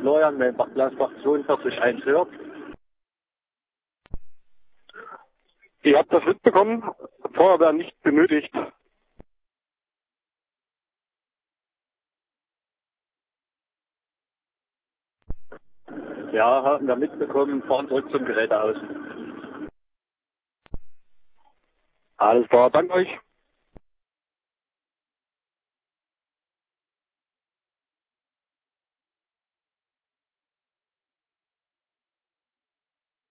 Florian, Melbach Glasbach 42 hört. Ihr habt das mitbekommen, Feuerwehr nicht benötigt. Ja, haben wir mitbekommen, fahren zurück zum Gerätehaus. Alles klar, danke euch.